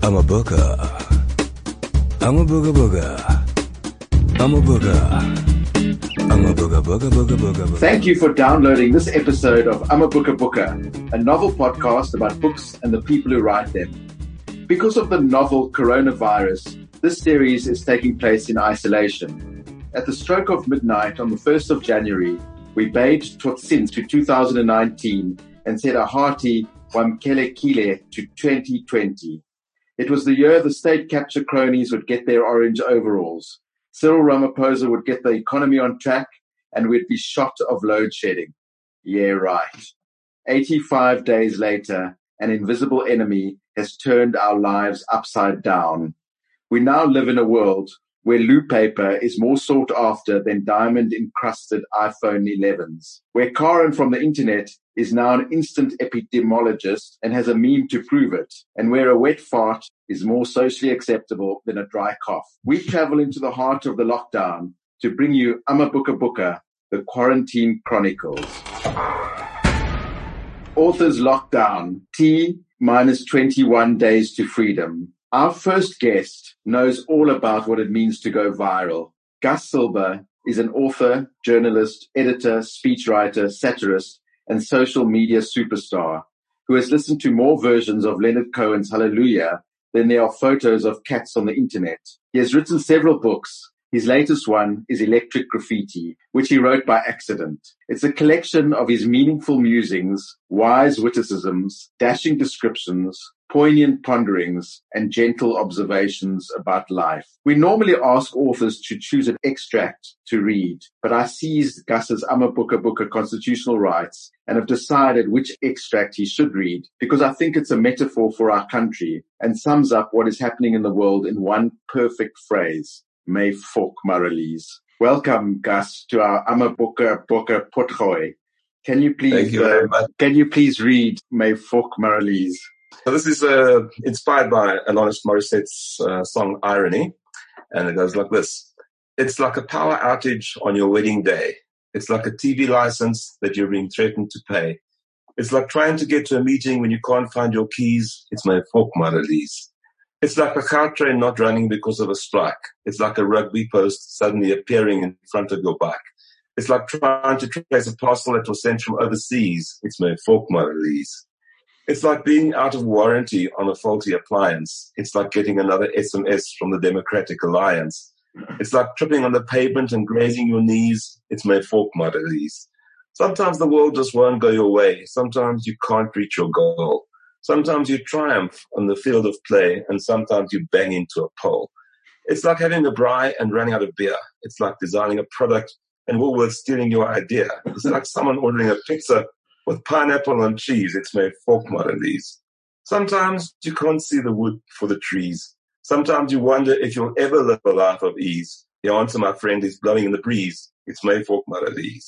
I'm a booger. I'm a booger booger. I'm a booger. I'm a booger booger booger booger. Thank you for downloading this episode of I'm a Booker Booker, a novel podcast about books and the people who write them. Because of the novel coronavirus, this series is taking place in isolation. At the stroke of midnight on the 1st of January, we bade Totsins to 2019 and said a hearty Wamkele Kile to 2020. It was the year the state capture cronies would get their orange overalls. Cyril Ramaphosa would get the economy on track and we'd be shot of load shedding. Yeah, right. 85 days later, an invisible enemy has turned our lives upside down. We now live in a world where loo paper is more sought after than diamond-encrusted iPhone 11s, where Karen from the internet is now an instant epidemiologist and has a meme to prove it, and where a wet fart is more socially acceptable than a dry cough. We travel into the heart of the lockdown to bring you I'm a Booker Booker, the Quarantine Chronicles. Authors Lockdown, T-21 days to freedom. Our first guest knows all about what it means to go viral. Gus Silber is an author, journalist, editor, speechwriter, satirist, and social media superstar who has listened to more versions of Leonard Cohen's Hallelujah than there are photos of cats on the internet. He has written several books. His latest one is Electric Graffiti, which he wrote by accident. It's a collection of his meaningful musings, wise witticisms, dashing descriptions, poignant ponderings, and gentle observations about life. We normally ask authors to choose an extract to read, but I seized Gus's I'm a Booker Booker constitutional rights and have decided which extract he should read because I think it's a metaphor for our country and sums up what is happening in the world in one perfect phrase. May Fok Maralies. Welcome, Gus, to our I'm a Booker Booker Potgoy. Can you please read May Fok Maralies? So this is inspired by Alanis Morissette's song Irony, and it goes like this. It's like a power outage on your wedding day. It's like a TV license that you're being threatened to pay. It's like trying to get to a meeting when you can't find your keys. It's May Fok Maralies. It's like a car train not running because of a strike. It's like a rugby post suddenly appearing in front of your back. It's like trying to trace a parcel that was sent from overseas. It's May Fok Maralies. It's like being out of warranty on a faulty appliance. It's like getting another SMS from the Democratic Alliance. It's like tripping on the pavement and grazing your knees. It's May Fok Maralies. Sometimes the world just won't go your way. Sometimes you can't reach your goal. Sometimes you triumph on the field of play, and sometimes you bang into a pole. It's like having a braai and running out of beer. It's like designing a product and Woolworths stealing your idea. It's like someone ordering a pizza with pineapple and cheese. It's May Fok Maralies. Sometimes you can't see the wood for the trees. Sometimes you wonder if you'll ever live a life of ease. The answer, my friend, is blowing in the breeze. It's May Fok Maralies.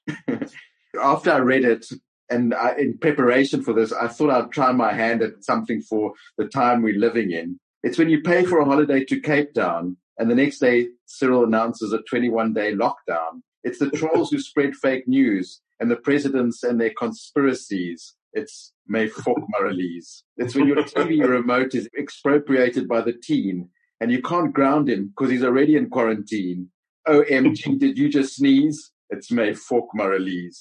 After I read it, and in preparation for this, I thought I'd try my hand at something for the time we're living in. It's when you pay for a holiday to Cape Town, and the next day Cyril announces a 21-day lockdown. It's the trolls who spread fake news, and the presidents and their conspiracies. It's May Fok Maralies. It's when your TV remote is expropriated by the teen, and you can't ground him because he's already in quarantine. OMG, did you just sneeze? It's May Fok Maralies.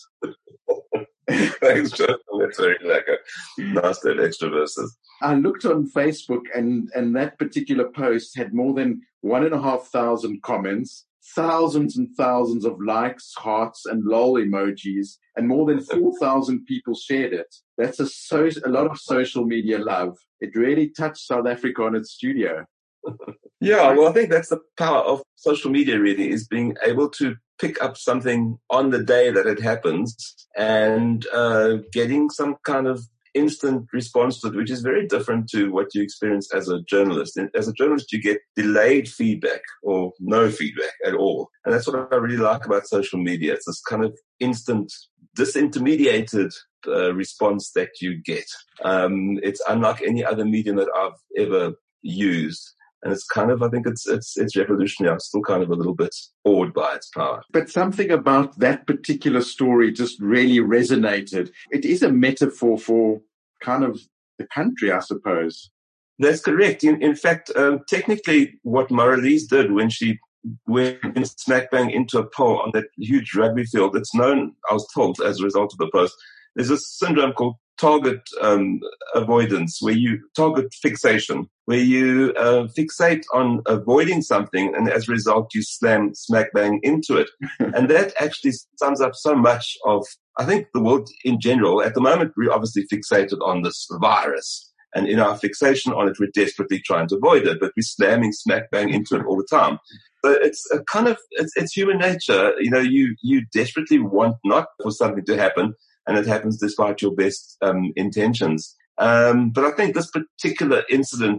Thanks, John. That's very lekker. Nice to have extra verses. I looked on Facebook and that particular post had more than 1,500 comments, thousands and thousands of likes, hearts, and lol emojis, and more than 4,000 people shared it. That's a lot of social media love. It really touched South Africa on its studio. Yeah, well, I think that's the power of social media, really, is being able to pick up something on the day that it happens and getting some kind of instant response to it, which is very different to what you experience as a journalist. And as a journalist, you get delayed feedback or no feedback at all. And that's what I really like about social media. It's this kind of instant, disintermediated response that you get. It's unlike any other medium that I've ever used. And it's kind of, I think it's revolutionary. I'm still kind of a little bit awed by its power. But something about that particular story just really resonated. It is a metaphor for kind of the country, I suppose. That's correct. In fact, technically what Moralise did when she went smack bang into a pole on that huge rugby field, it's known, I was told, as a result of the post, there's a syndrome called target avoidance, where you target fixation, where you fixate on avoiding something, and as a result, you smack bang into it. And that actually sums up so much of, I think, the world in general. At the moment, we're obviously fixated on this virus. And in our fixation on it, we're desperately trying to avoid it, but we're slamming smack bang into it all the time. So it's a kind of, it's human nature. You know, you desperately want not for something to happen, and it happens despite your best intentions. But I think this particular incident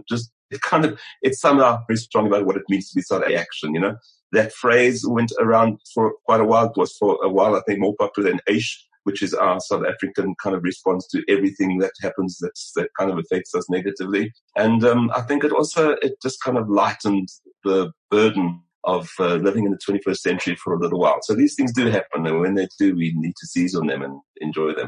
it's somehow very strong about what it means to be South Action. You know, that phrase went around for quite a while. It was for a while, I think, more popular than Aish, which is our South African kind of response to everything that happens that kind of affects us negatively. And I think it just kind of lightened the burden of living in the 21st century for a little while. So these things do happen, and when they do, we need to seize on them and enjoy them.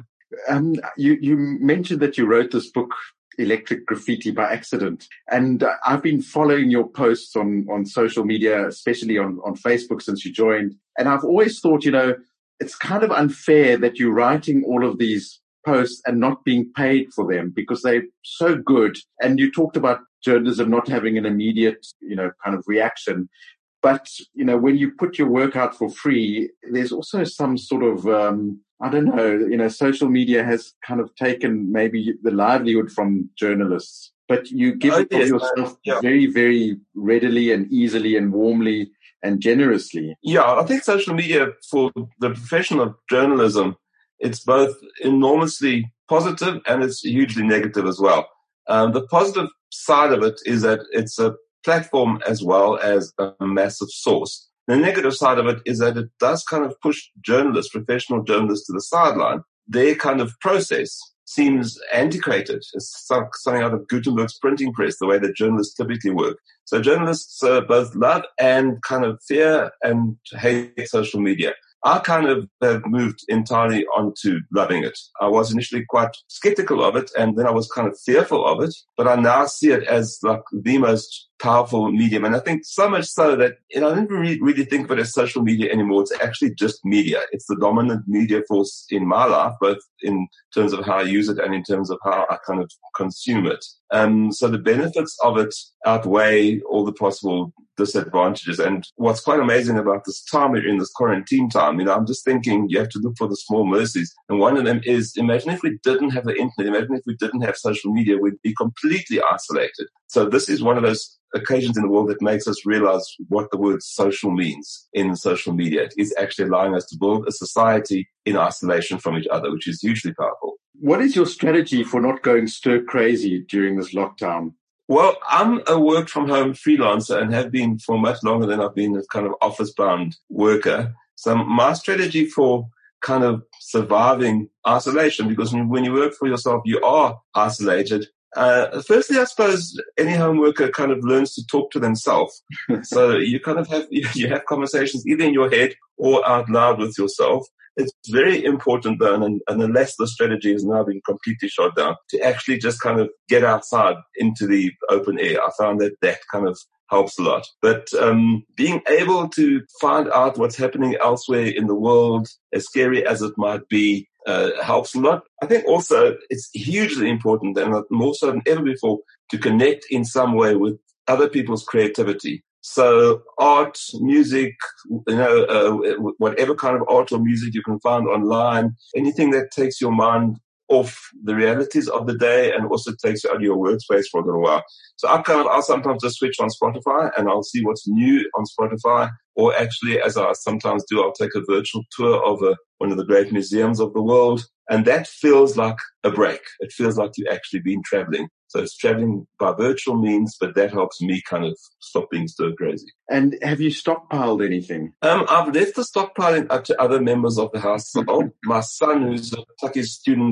You mentioned that you wrote this book, Electric Graffiti, by accident. And I've been following your posts on social media, especially on Facebook, since you joined. And I've always thought, you know, it's kind of unfair that you're writing all of these posts and not being paid for them, because they're so good. And you talked about journalism not having an immediate, you know, kind of reaction. But, you know, when you put your work out for free, there's also some sort of, I don't know, you know, social media has kind of taken maybe the livelihood from journalists, but you give it of yourself very, very readily and easily and warmly and generously. Yeah, I think social media for the profession of journalism, it's both enormously positive and it's hugely negative as well. The positive side of it is that it's a platform as well as a massive source. The negative side of it is that it does kind of push journalists, professional journalists, to the sideline. Their kind of process seems antiquated. It's something out of Gutenberg's printing press, the way that journalists typically work. So journalists both love and kind of fear and hate social media. I kind of have moved entirely onto loving it. I was initially quite skeptical of it, and then I was kind of fearful of it, but I now see it as like the most powerful medium. And I think so much so that, you know, I don't really think of it as social media anymore. It's actually just media. It's the dominant media force in my life, both in terms of how I use it and in terms of how I kind of consume it. So the benefits of it outweigh all the possible disadvantages. And what's quite amazing about this time we're in, this quarantine time, you know, I'm just thinking you have to look for the small mercies. And one of them is, imagine if we didn't have the internet, imagine if we didn't have social media, we'd be completely isolated. So this is one of those occasions in the world that makes us realize what the word social means in social media. It is actually allowing us to build a society in isolation from each other, which is hugely powerful. What is your strategy for not going stir crazy during this lockdown? Well, I'm a work from home freelancer and have been for much longer than I've been a kind of office bound worker. So my strategy for kind of surviving isolation, because when you work for yourself, you are isolated. Firstly, I suppose any home worker kind of learns to talk to themselves. So you kind of you have conversations either in your head or out loud with yourself. It's very important, though, and unless the strategy has now been completely shot down, to actually just kind of get outside into the open air. I found that kind of helps a lot. But being able to find out what's happening elsewhere in the world, as scary as it might be, helps a lot. I think also it's hugely important, and more so than ever before, to connect in some way with other people's creativity. So art, music, you know, whatever kind of art or music you can find online, anything that takes your mind off the realities of the day and also takes you out of your workspace for a little while. So I'll sometimes just switch on Spotify and I'll see what's new on Spotify. Or actually, as I sometimes do, I'll take a virtual tour of one of the great museums of the world. And that feels like a break. It feels like you've actually been traveling. So it's traveling by virtual means, but that helps me kind of stop being stir crazy. And have you stockpiled anything? I've left the stockpiling up to other members of the household. My son, who's a Taki student,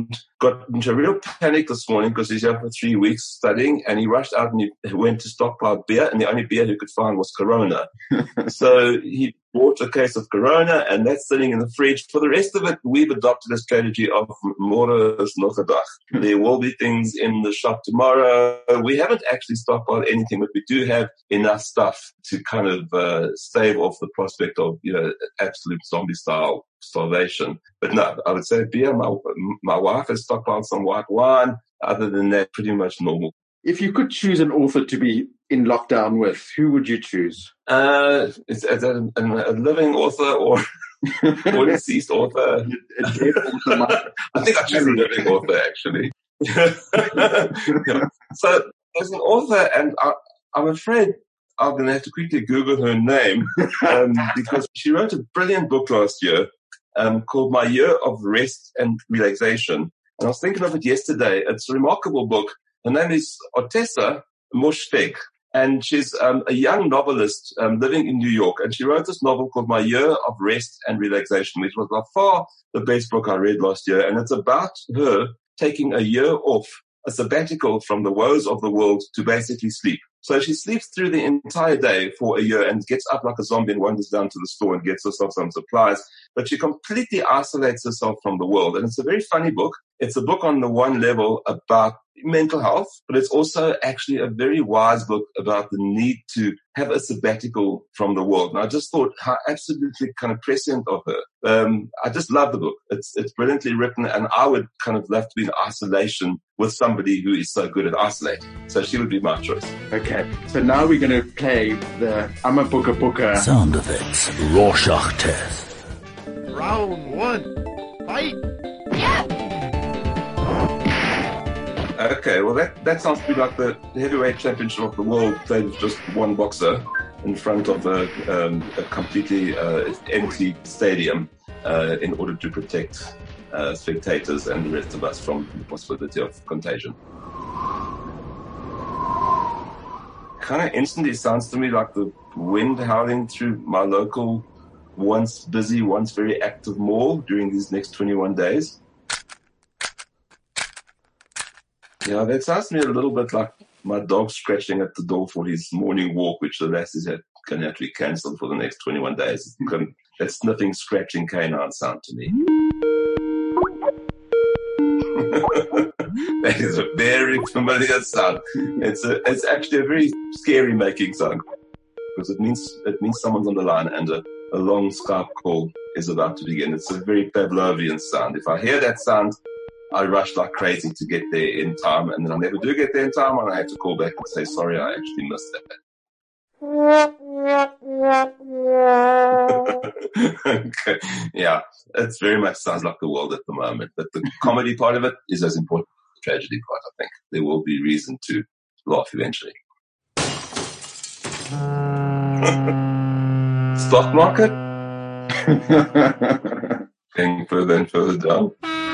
got into a real panic this morning because he's here for 3 weeks studying, and he rushed out and he went to stockpile beer, and the only beer he could find was Corona. So he bought a case of Corona, and that's sitting in the fridge. For the rest of it, we've adopted a strategy of more is nog 'n dag. There will be things in the shop tomorrow. We haven't actually stockpiled anything, but we do have enough stuff to kind of stave off the prospect of, absolute zombie-style starvation. But no, I would say beer. My wife has stockpiled some white wine. Other than that, pretty much normal. If you could choose an author to be in lockdown with, who would you choose? Is it a living author or or deceased author? A dead author. I think I choose a living author, actually. So as an author, and I'm afraid I'm going to have to quickly Google her name because she wrote a brilliant book last year called My Year of Rest and Relaxation. And I was thinking of it yesterday. It's a remarkable book. Her name is Ottessa Moshfegh, and she's a young novelist living in New York. And she wrote this novel called My Year of Rest and Relaxation, which was by far the best book I read last year. And it's about her taking a year off, a sabbatical from the woes of the world to basically sleep. So she sleeps through the entire day for a year and gets up like a zombie and wanders down to the store and gets herself some supplies. But she completely isolates herself from the world. And it's a very funny book. It's a book on the one level about mental health, but it's also actually a very wise book about the need to have a sabbatical from the world. And I just thought how absolutely kind of prescient of her. I just love the book. It's brilliantly written, and I would kind of love to be in isolation with somebody who is so good at isolating. So she would be my choice. Okay, so now we're going to play the I'm a Booker Booker sound effects Rorschach test. Round 1, fight! Okay, well that sounds to be like the heavyweight championship of the world played with just one boxer in front of a completely empty stadium in order to protect spectators and the rest of us from the possibility of contagion. Kind of instantly sounds to me like the wind howling through my local, once busy, once very active mall during these next 21 days. Yeah, that sounds to me a little bit like my dog scratching at the door for his morning walk, which the lasses can actually cancel for the next 21 days. That sniffing, scratching canine sound to me. That is a very familiar sound. It's actually a very scary making sound because it means someone's on the line and a long Skype call is about to begin. It's a very Pavlovian sound. If I hear that sound, I rush like crazy to get there in time, and then I never do get there in time, and I have to call back and say, sorry, I actually missed that. Okay. Yeah, it very much sounds like the world at the moment, but the comedy part of it is as important as the tragedy part, I think. There will be reason to laugh eventually. Stock market? Going further and further down.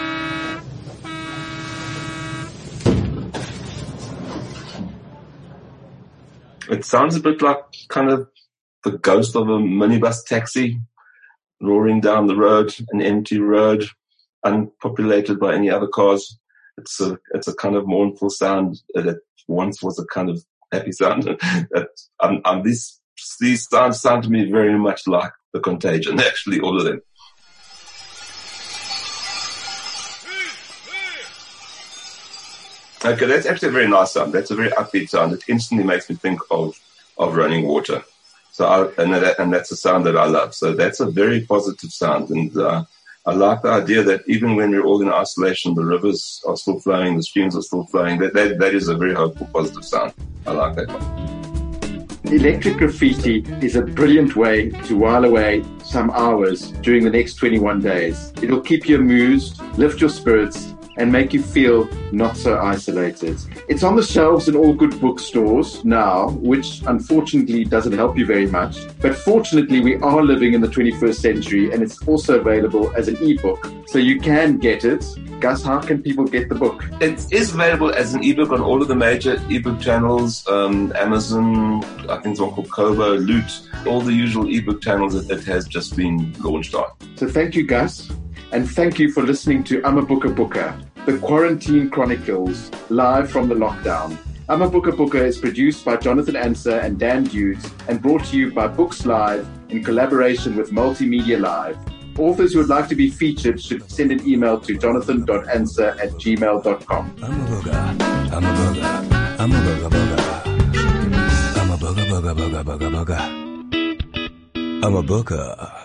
It sounds a bit like kind of the ghost of a minibus taxi roaring down the road, an empty road, unpopulated by any other cars. It's a kind of mournful sound that once was a kind of happy sound. These sounds sound to me very much like The Contagion, actually, all of them. Okay, that's actually a very nice sound. That's a very upbeat sound. It instantly makes me think of running water. So, and that's a sound that I love. So that's a very positive sound. And I like the idea that even when we're all in isolation, the rivers are still flowing, the streams are still flowing. That is a very hopeful, positive sound. I like that one. Electric graffiti is a brilliant way to while away some hours during the next 21 days. It'll keep you amused, lift your spirits, and make you feel not so isolated. It's on the shelves in all good bookstores now, which unfortunately doesn't help you very much. But fortunately, we are living in the 21st century, and it's also available as an ebook. So you can get it. Gus, how can people get the book? It is available as an ebook on all of the major ebook channels, Amazon, I think it's one called Kobo, Loot, all the usual ebook channels that it has just been launched on. So thank you, Gus. And thank you for listening to I'm a Booker Booker. The Quarantine Chronicles, live from the lockdown. Amabuka Buka is produced by Jonathan Anser and Dan Hughes and brought to you by Books Live in collaboration with Multimedia Live. Authors who would like to be featured should send an email to jonathan.anser@gmail.com. Amabuka, Amabuka, Amabuka Buka. Amabuka Buka Buka Buka Buka. Amabuka.